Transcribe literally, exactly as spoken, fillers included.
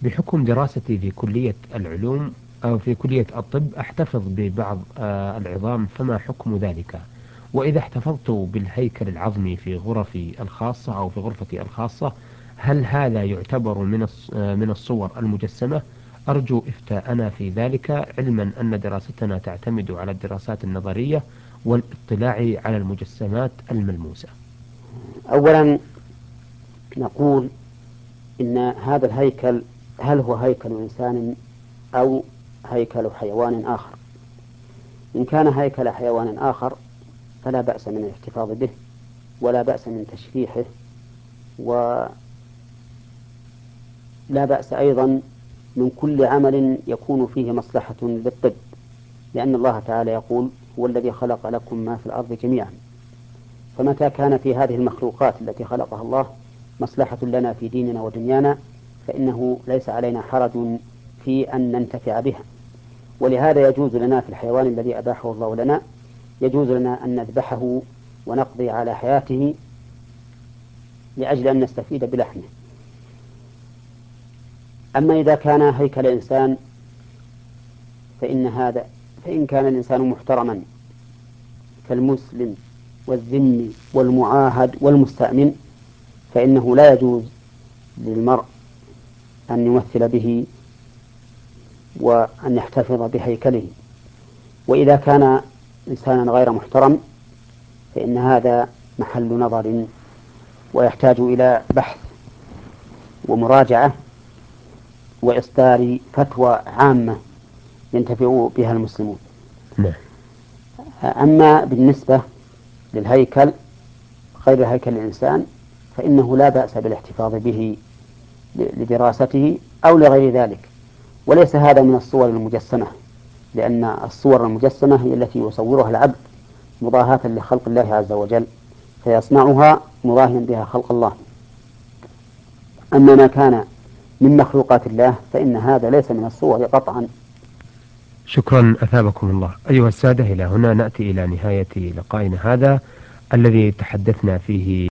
بحكم دراستي في كلية العلوم أو في كلية الطب أحتفظ ببعض آه، العظام، فما حكم ذلك؟ وإذا احتفظت بالهيكل العظمي في غرفي الخاصة أو في غرفتي الخاصة، هل هذا يعتبر من الص- آه، من الصور المجسمة؟ أرجو إفتاءنا في ذلك، علما أن دراستنا تعتمد على الدراسات النظرية والاطلاع على المجسمات الملموسة. أولا نقول إن هذا الهيكل هل هو هيكل إنسان أو هيكل حيوان آخر؟ إن كان هيكل حيوان آخر فلا بأس من الاحتفاظ به، ولا بأس من تشريحه، ولا بأس أيضا من كل عمل يكون فيه مصلحة للطب، لأن الله تعالى يقول: هو الذي خلق لكم ما في الأرض جميعا. فمتى كان في هذه المخلوقات التي خلقها الله مصلحة لنا في ديننا ودنيانا، فإنه ليس علينا حرج في أن ننتفع بها. ولهذا يجوز لنا في الحيوان الذي أباحه الله لنا، يجوز لنا أن نذبحه ونقضي على حياته لأجل أن نستفيد بلحمه. أما إذا كان هيكل إنسان فإن هذا فإن كان الإنسان محترما كالمسلم والذمي والمعاهد والمستأمن، فإنه لا يجوز للمرء أن يمثل به وأن يحتفظ بهيكله. وإذا كان إنسانا غير محترم فإن هذا محل نظر ويحتاج إلى بحث ومراجعة وإصدار فتوى عامة ينتفع بها المسلمون. نعم. أما بالنسبة للهيكل غير هيكل الإنسان فإنه لا بأس بالاحتفاظ به لدراسته أو لغير ذلك، وليس هذا من الصور المجسمة، لأن الصور المجسمة هي التي يصورها العبد مضاهاة لخلق الله عز وجل، فيصنعها مضاهيا بها خلق الله. أما ما كان من مخلوقات الله فإن هذا ليس من الصور قطعا. شكرا أثابكم الله. أيها السادة، إلى هنا نأتي إلى نهاية لقائنا هذا الذي تحدثنا فيه